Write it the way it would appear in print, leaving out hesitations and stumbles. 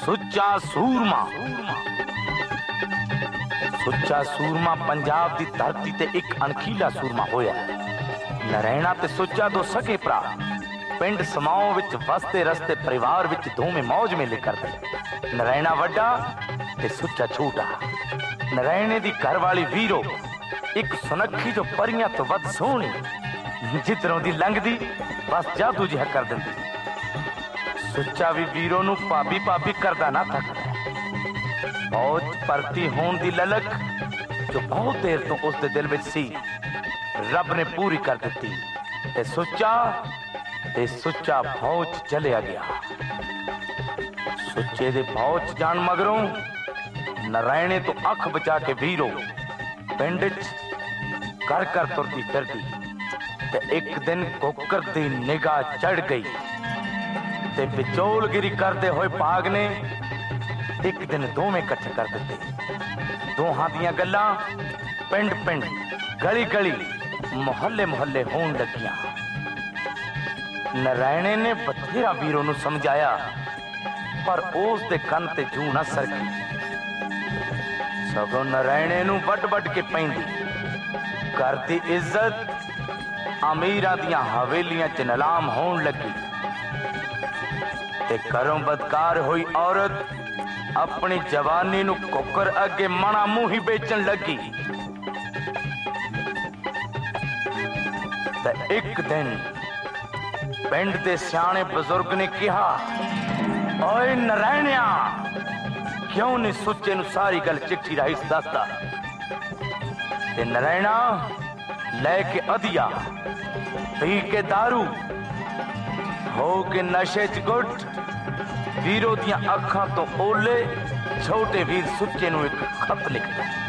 सुच्चा सूरमा। सुच्चा सूरमा पंजाब दी धरती ते एक अनखीला सूरमा होया। नरैणा ते सुच्चा दो सगे भरा पिंड समाओं विच वसते रस्ते परिवार विच दोवें मौज मेले करदे। नरैणा वड्डा ते सुच्चा छोटा। नरैणे दी घरवाली वीरो एक सुनखी जो परियां तो वध सोहणी, जिधरों दी लंघदी बस जादू जिहा कर दिंदी। सुच्चा भी वीरो नू भाभी भाभी करदा ना थकदा। फौज भर्ती होण दी ललक जो बहुत देर तो उसके दिल विच सी, रब ने पूरी कर दिती ते सुच्चा फौज चलिया गया। सुच्चे दे फौज जान मगरों नरैणे तो अख बचा के वीरो पिंड च कर कर तुरती फिरदी ते एक दिन कुकर दी निगाह चढ़ गई ते विचोलगिरी करते हुए भाग ने एक दिन दोवें इकट्ठे कर दिते। दोहां दियां गल्लां पिंड पिंड गली गली मुहल्ले मुहल्ले होण लगियां। नरैणे ने बथेरा वीरों नू समझाया पर उस दे कन ते जू ना सरकी। सगों नरैणे नू वड वड के पैंदी। घर दी इज्जत अमीरां दियां हवेलियां च नीलाम होण लगी ते घरों बदकार हुई औरत अपनी जवानी नू कुकर अगे मणा मुंह ही बेचन लगी। ते एक दिन पिंड दे सियाणे बुजुर्ग ने कहा, ओए नरैणिया, क्यों नहीं सुच्चे नू सारी गल चिट्ठी राही दसदा? ते नरैणा लैके अदिया पी के दारू हो के नशे च गुट वीरों दियां अखां तो ओले छोटे वीर सुच्चे नू एक खत लिखदा।